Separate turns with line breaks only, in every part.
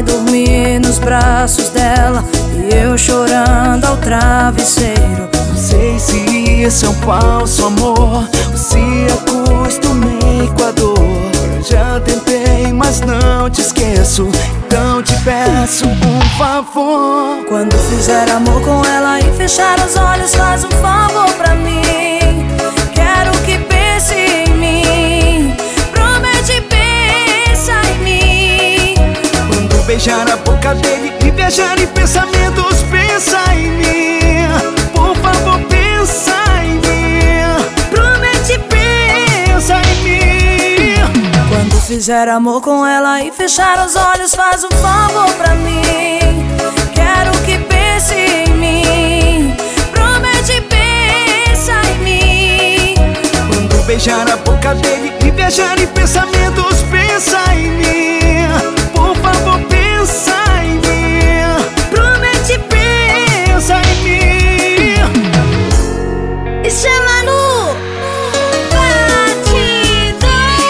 vai dormir nos braços dela e eu chorando ao travesseiro.
Não sei se esse é um falso amor ou se acostumei com a dor. Eu já tentei, mas não te esqueço, então te peço um favor.
Quando fizer amor com ela e fechar os olhos, faz um favor pra mim. Quero que pense em mim, promete, pensa em mim.
Quando beijar a boca dele e viajar em pensamentos, pensa em mim. Por favor, pensa em mim, promete, pensa em mim.
Quando fizer amor com ela e fechar os olhos, faz um favor pra mim. Quero que pense em mim, promete, pensa em mim.
Quando beijar a boca dele e viajar em pensamentos, pensa em mim. Por favor, pensa em mim, promete, pensa em mim.
Isso é Manu Batidão.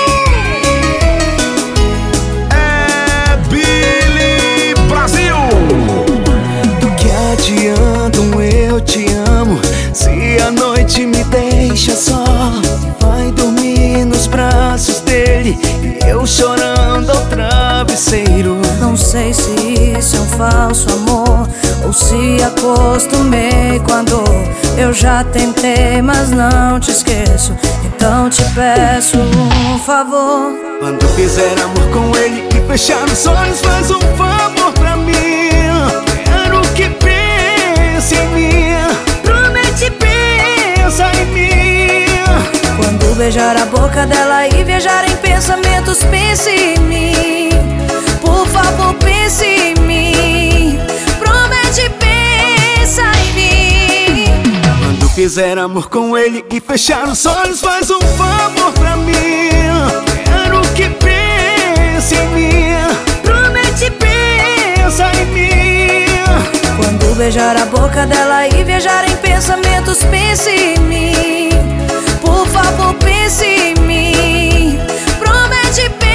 É Billy Brasil. Do que adianta um eu te amo se a noite me deixa só? Vai dormir nos braços dele e eu chorando ao travesseiro.
Não sei se isso é um falso amor ou se acostumei com a dor. Eu já tentei, mas não te esqueço, então te peço um favor.
Quando fizer amor com ele e fechar os olhos, faz um favor pra mim. Quero que pense em mim, promete, pensa em mim.
Quando beijar a boca dela e viajar em pensamentos, pense em mim. Por favor, pense em mim, promete, pensa em mim.
Quando fizer amor com ele e fechar os olhos, faz um favor pra mim. Quero que pense em mim, promete, pensa em mim.
Quando beijar a boca dela e viajar em pensamentos, pense em mim. Por favor, pense em mim, promete, pensa.